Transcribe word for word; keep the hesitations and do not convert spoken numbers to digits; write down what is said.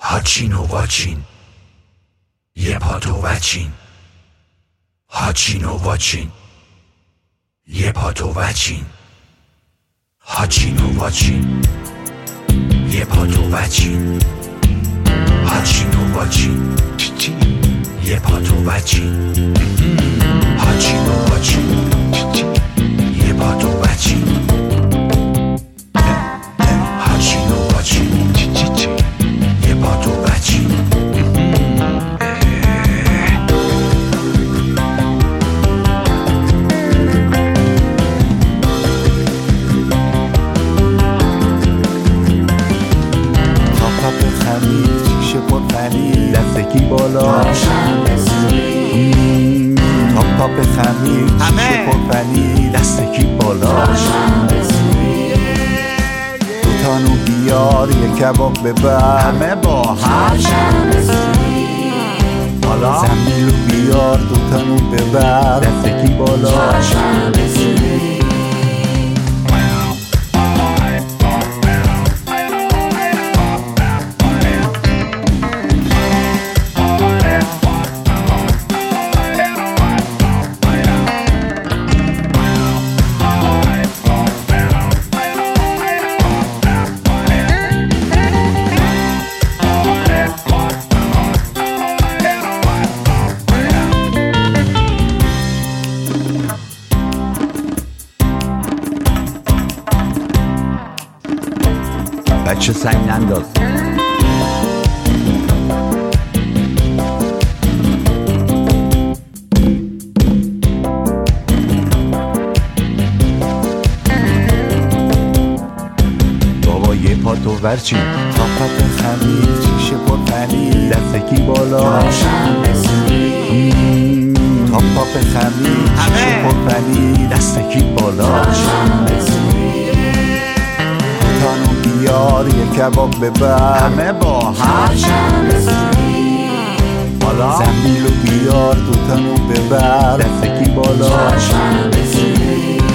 هاچین و واچین یه پاتو وچین هاچین و واچین یه پاتو وچین هاچین و واچین یه پاتو وچین هاچین و واچین یه پاتو وچین هاچین و واچین یه پاتو وچین هاچین و واچین یه پاتو وچین دستکی بالا تاپ تاپ خمیر شیشه پرفنی دستکی بالا دوتانو بیار یه کباب ببر همه با هم حالا زنبیلو بیار دوتانو ببر دستکی بالا بچه سنگ ننداز بابا یه پاتو ورچین تاپت خمیر شیشه پرفنی دستکی بالا تاپ تاپ خمیر شیشه پرفنی دستکی بالا بیار یه کباب ببر همه با هم حالا زنبیلو بیار دوتانو ببر دستکی بالا